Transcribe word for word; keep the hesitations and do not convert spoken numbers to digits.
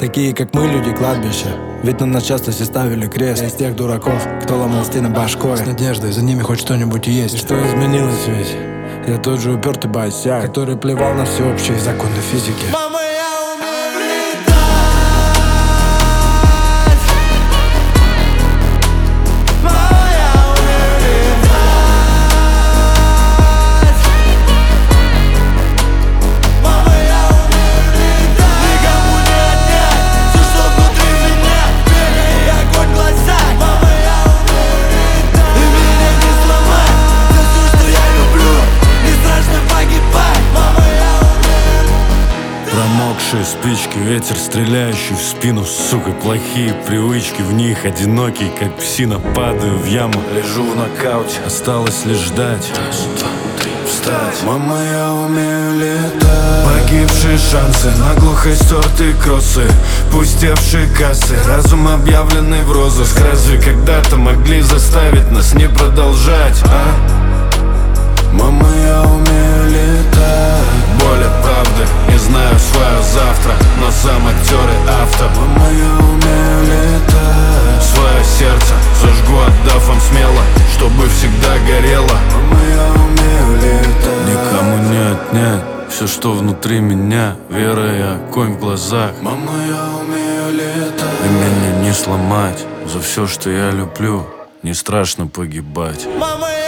Такие, как мы, люди кладбища. Ведь на нас часто все ставили крест. Я из тех дураков, кто ломал стены башкой, с надеждой, за ними хоть что-нибудь есть. И что изменилось ведь? Я тот же упертый бойсяк, который плевал на всеобщие законы физики. Мама, я умею летать. Мама, я умею летать. Мама, я умею летать. Никому не отнять все, что внутри меня. Вера и огонь в глазах. Мама, я умею летать. И меня не сломать. За все, что я люблю, не страшно погибать. Мама, я умею. Промокшие спички, ветер, стреляющий в спину. Сука, плохие привычки, в них одинокий, как псина. Падаю в яму, лежу в нокауте. Осталось лишь ждать. Раз, два, три, встать. Мама, я умею летать. Погибшие шансы, наглухо стертые кроссы, пустевшие кассы, разум объявленный в розыск. Разве когда-то могли заставить нас не продолжать, а? Мама, я умею летать. Боль от правды, не знаю свое завтра, но сам актер и автор. Мама, я умею летать. Свое сердце зажгу, отдав вам смело, чтобы всегда горело. Мама, я умею летать. Никому не отнять все, что внутри меня. Вера и огонь в глазах. Мама, я умею летать. И меня не сломать. За все, что я люблю, не страшно погибать. Мама,